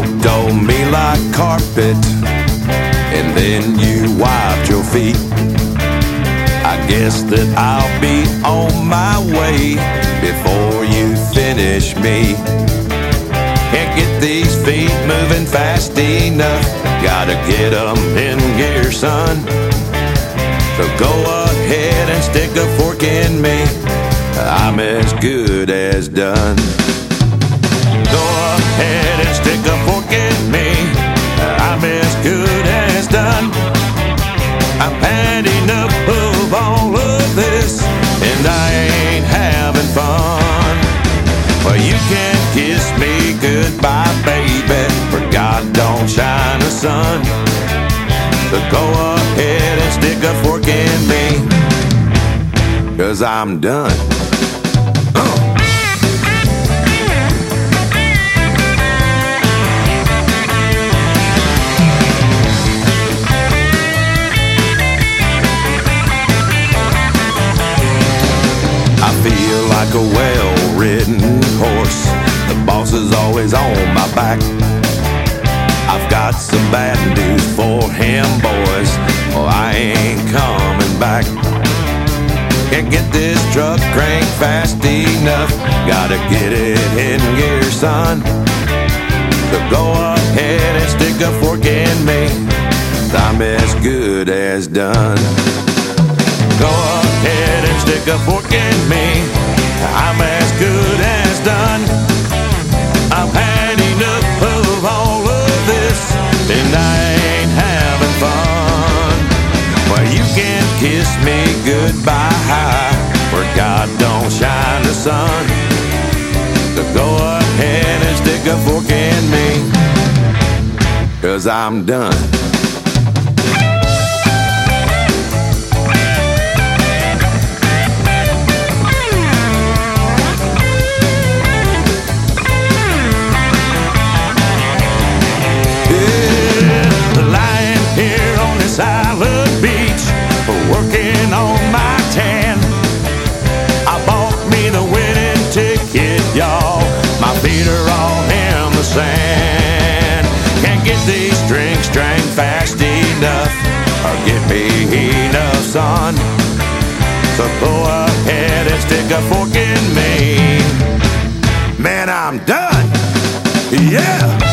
told me like carpet, and then you wiped your feet. I guess that I'll be on my way before you finish me. Can't get these feet moving fast enough, gotta get them in gear, son. So go ahead and stick a fork in me, I'm as good as done. Go ahead and stick a fork in me, I'm as good as done. I've had enough of all of this, and I ain't having fun. Well, you can kiss me goodbye, baby, for God don't shine the sun. So go ahead and stick a fork in me, 'cause I'm done. I feel like a well-ridden horse, the boss is always on my back. I've got some bad news for him, boys, oh, I ain't coming back. Can't get this truck cranked fast enough, gotta get it in gear, son. So go ahead and stick a fork in me, I'm as good as done. Go ahead and stick a fork in me, I'm as good as done. I've had enough of all of this, and I ain't having fun. Well, you can kiss me goodbye, for God don't shine the sun. So go ahead and stick a fork in me, 'cause I'm done. Island Beach, working on my tan. I bought me the winning ticket, y'all. My feet are all in the sand. Can't get these strings strained fast enough, or get me enough sun. So go ahead and stick a fork in me, man, I'm done. Yeah.